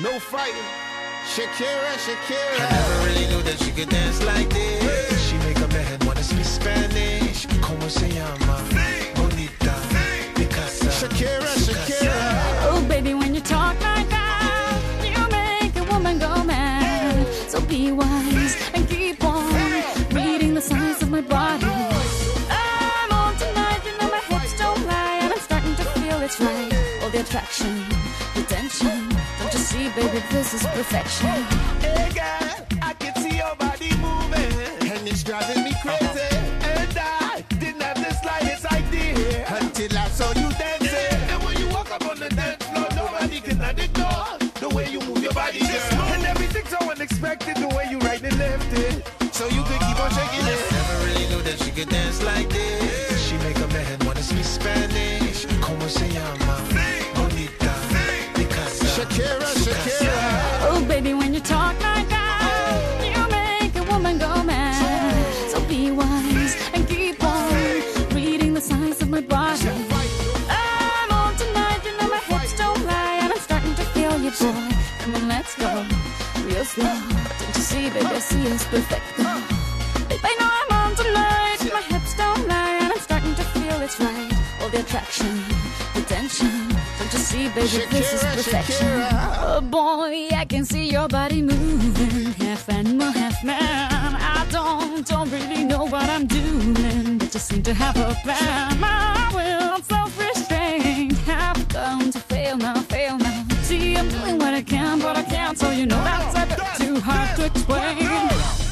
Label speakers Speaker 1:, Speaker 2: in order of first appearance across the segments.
Speaker 1: No fighting. Shakira, Shakira.
Speaker 2: I never really knew that she could dance like this. She make a man wanna speak Spanish. Como se llama? Bonita. Picasa.
Speaker 1: Shakira, Shakira.
Speaker 3: Oh, baby, when you talk like that, you make a woman go mad. So be wise and keep on reading the signs of my body. I'm on tonight, you know my hips don't lie, and I'm starting to feel it's right. All the attraction, the tension. Don't you see, baby, this is perfection.
Speaker 1: Hey, girl, I can see your body moving, and it's driving me crazy. And I didn't have the slightest idea until I saw you dancing. And when you walk up on the dance floor, nobody can ignore the way you move your body, girl. And everything's so unexpected, the way you right and left it. So you could keep on shaking it.
Speaker 2: Never really knew that she could dance like this. She make a man wanna speak Spanish. Como se llama? Bonita. Picasa.
Speaker 1: Shakira, Shakira.
Speaker 3: Oh, baby, when you talk like that, you make a woman go mad. So be wise and keep on reading the signs of my body. I'm on tonight, you know my hips don't lie, and I'm starting to feel you, boy. Come on, let's go real slow. Don't you see, baby, I see it's perfect. Babe, I know I'm on tonight, my hips don't lie, and I'm starting to feel it's right. All the attraction, the tension. Don't you see, baby, this is perfection. Oh boy, I can see your body moving, half animal, half man. I don't really know what I'm doing, but just seem to have a plan. My will, self-restraint, have come to fail now, fail now. See, I'm doing what I can, but I can't, so you know that's a bit too hard to explain.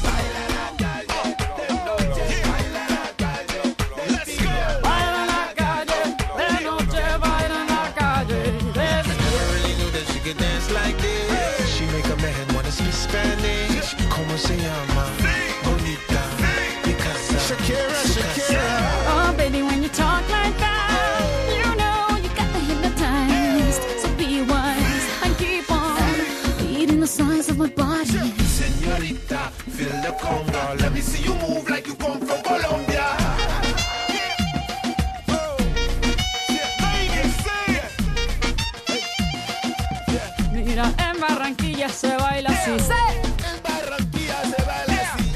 Speaker 2: Like this. She make a man wanna speak Spanish. Como se llama? Bonita. Picasa.
Speaker 1: Shakira, Shakira.
Speaker 3: Oh, baby, when you talk like that, you know you got me hypnotized. So be wise and keep on reading the signs of my body.
Speaker 2: Señorita, feel the conga. Let me see you move like you come from Colombia.
Speaker 3: Mira, en Barranquilla se baila así.
Speaker 1: En Barranquilla se baila así.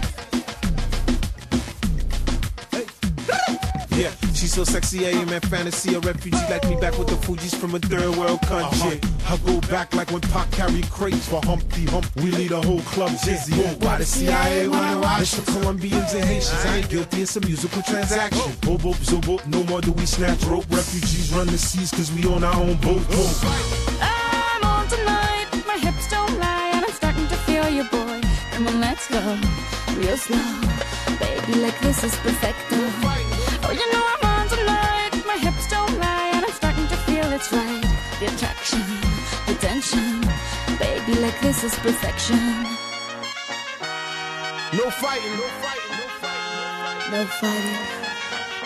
Speaker 4: Yeah, she's so sexy, I am in fantasy. A refugee like me back with the Fugees from a third world country. I go back like when Pac carried crates for Humpty Hump. We lead a whole club dizzy. Why the CIA wanna watch the Colombians and Haitians? I ain't guilty, it's a musical transaction. Bobo, zobo, no more do we snatch rope. Refugees run the seas cause we own our own boat.
Speaker 3: I'm on tonight, my hips don't lie, and I'm starting to feel you, boy. Come on, let's go real slow. Baby, like this is perfecto. Oh, you know I'm on tonight, my hips don't lie, and I'm starting to feel it's right. The attraction, the tension. Baby, like this is perfection.
Speaker 1: No fighting, no fighting, no fighting.
Speaker 3: No fighting.